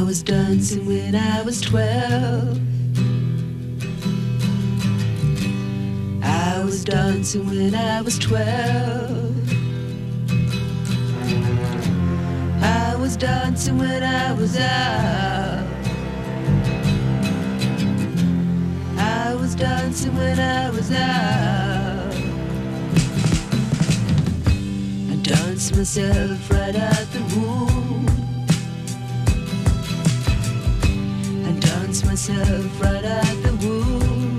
was dancing when I was 12. I was dancing when I was 12. I was dancing when I was out. I was dancing when I was out. I danced myself right out the womb. I danced myself right out the womb.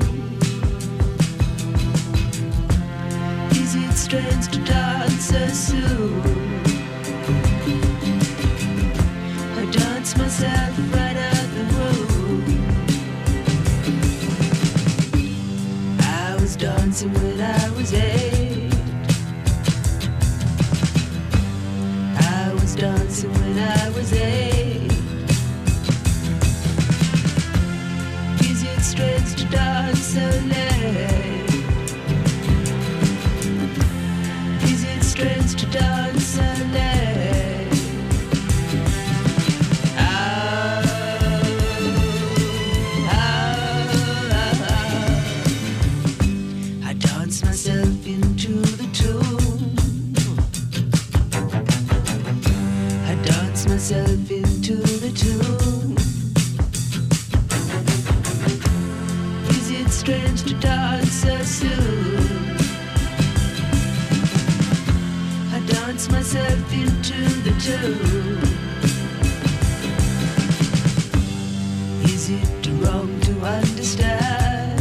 Is it strange to dance so soon? I danced myself right out the womb. I was dancing when I was 8. I was dancing when I was 8. Is it strange to dance so late? Is it strange to dance so late? I dance myself into the tune. I dance myself into the tune. Is it strange to dance so soon? I dance myself into the tune. Is it wrong to understand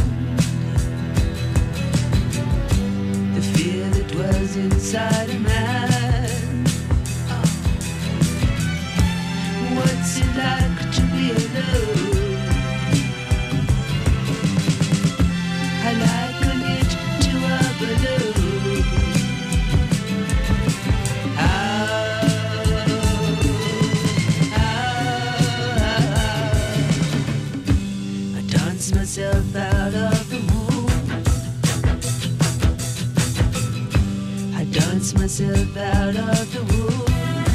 the fear that was inside a man? What's it like to be alone? I liken it to a balloon. I dance myself out of the womb. I dance myself out of the womb.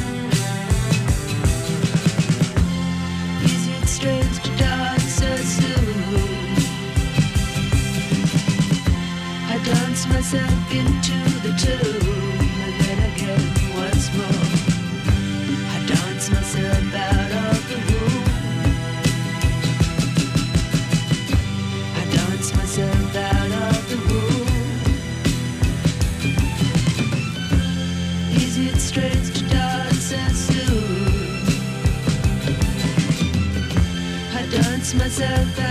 Is it strange to dance so soon? I dance myself into the tune, and then again once more. I dance myself out of the womb. I dance myself out of the womb. Is it strange to dance so soon? I dance myself out.